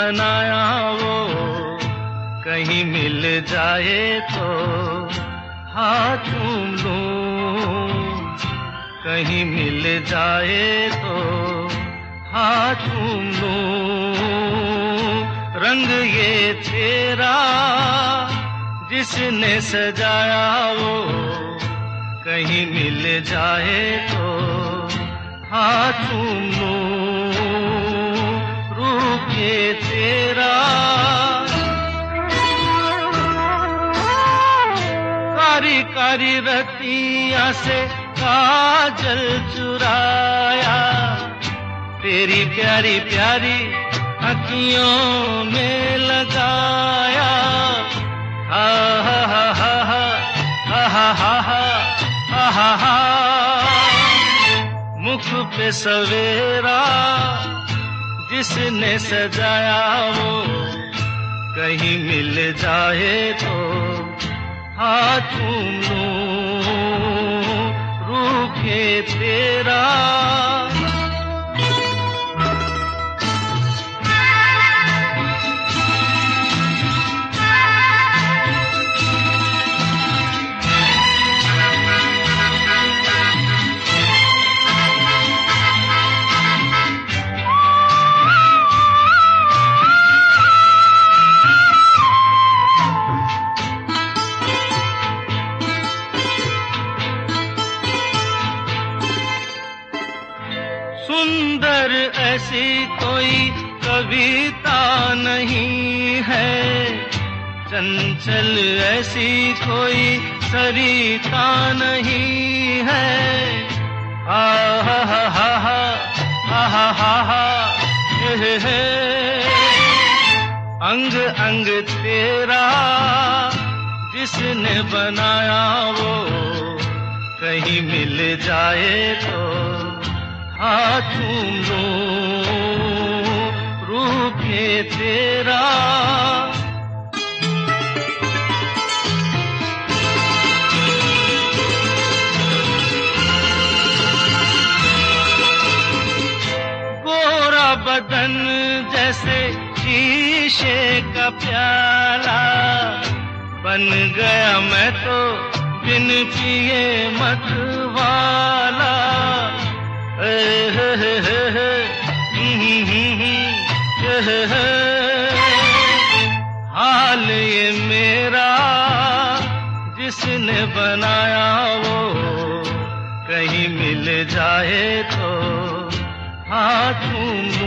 बनाया वो कहीं मिल जाए तो हाथ चूम लूं, कहीं मिल जाए तो हाथ चूम लूं। रंग ये तेरा जिसने सजाया वो कहीं मिल जाए तो हाथ चूम लूं। रूप ये तेरा कारी कारी रतियां से काजल चुराया, तेरी प्यारी प्यारी अखियों में लगाया। हा हा हा हा हा हा हा हा हा हा। मुख पे सवेरा जिसने सजाया वो कहीं मिल जाए तो हाथ चूम लूं। रूप ये तेरा सुंदर ऐसी कोई कविता नहीं है, चंचल ऐसी कोई सरिता नहीं है। आहा हा हा हा हा हा हा हे। अंग अंग तेरा जिसने बनाया वो कहीं मिल जाए तो हाथ चूम लूं। रूप ये तेरा गोरा बदन जैसे शीशे का प्याला, बन गया मैं तो बिन पिए मत वाला। हाल ये मेरा जिसने बनाया वो कहीं मिल जाए तो हाथ चूम लूं।